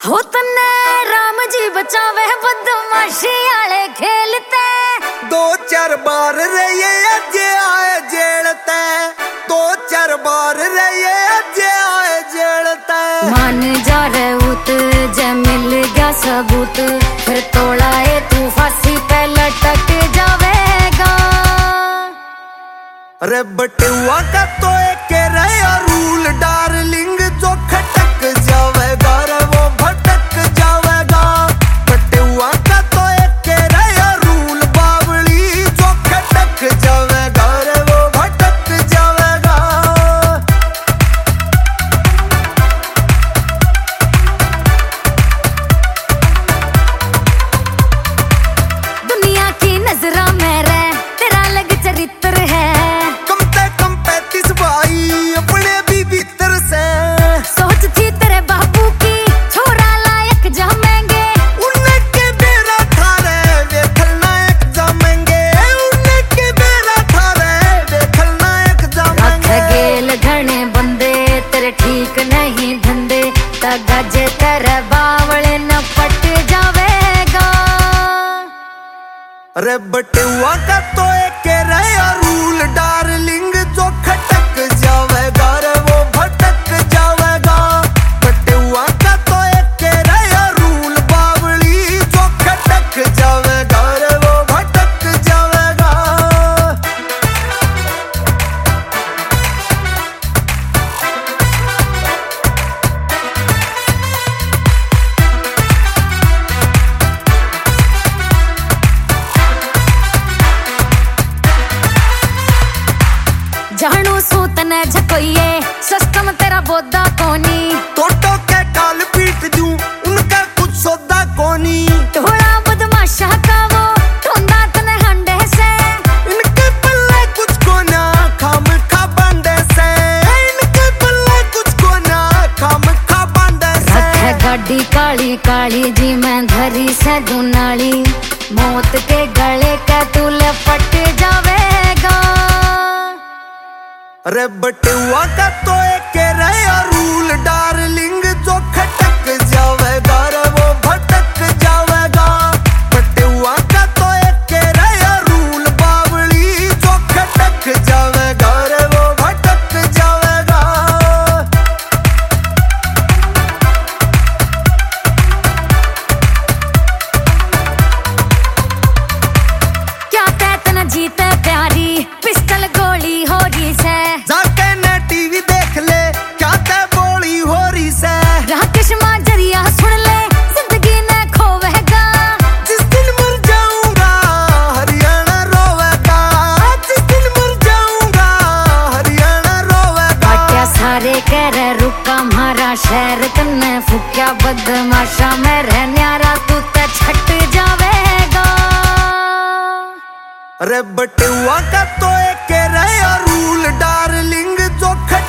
हो तन्ने राम जी बचावे बदमाशी आले खेलते। 2-4 बार रहे अज आए जेलते, 2-4 बार रहे अज आए जेलते। मान जा रहे उत जे मिल गया सबूत, फिर तोड़ा है तू फांसी पे लटक जावेगा। अरे बटुआ का तो एक रहा रूल डार्लिंग, जो खटक जावेगा रे वो भटक जावेगा। बटुआ का तो एक रहा रूल बावली, जो खटक जावेगा रे वो भटक जावेगा। दुनिया की नजरा में रे तेरा अलग चरित्र है, अपने भी भीतर से सोच थी तेरे बापू की छोरा लायक जमेंगे। उनके बेरा थारे देखलना एक जमेंगे, उनके बेरा थारे देखलना एक जमेंगे। गेल घने बंदे तेरे ठीक नहीं धंधे, तगजे तेरे बावले न पट जावेगा। अरे बटुआ का तो एक रहा रूल डार्लिंग, जो खटक जावेगा रे वो भटक जावेगा। बटुआ का तो एक रहा रूल बावली, जो खटक जावेगा रे वो भटक जावेगा। जानू सूत ने झकोइए सिस्टम तेरा बोदा कोनी, टोटो के काल पीट दूं उनका कुछ सौदा कोनी। थोड़ा बदमाशा का वो ठोंदा तने हंडे से, इनके पल्ले कुछ कोना खाम खा बांधे से, इनके पल्ले कुछ कोना खाम खा बांधे से। रखे गाड़ी काली काली जी मैं धरी से दुनाली, मौत के गले का तू लपट जावेगा। अरे बटुआ का तो एक रहा रूल डार्लिंग, जो खटक जावेगा रे वो भटक जावेगा। बटुआ का तो एक रहा रूल बावली, जो खटक जावेगा रे वो भटक जावेगा। क्या तैत न जीते प्यारी पिस्टल गोली हो रही से, जाके ने टीवी देख ले क्या ते बोली हो रही से। राकेश माजरिया सुन ले जिंदगी ने खोवेगा। जिस दिन मर जाऊंगा हरियाणा रोवेगा, जिस दिन मर जाऊंगा हरियाणा रोवेगा। क्या सारे कह रहे रुका हमारा शहर तन्ने फुक्या बदमाशा में रह न्यारा तू ते छट जावेगा। अरे बटुआ का तो एक रहा रूल डार्लिंग, जो खट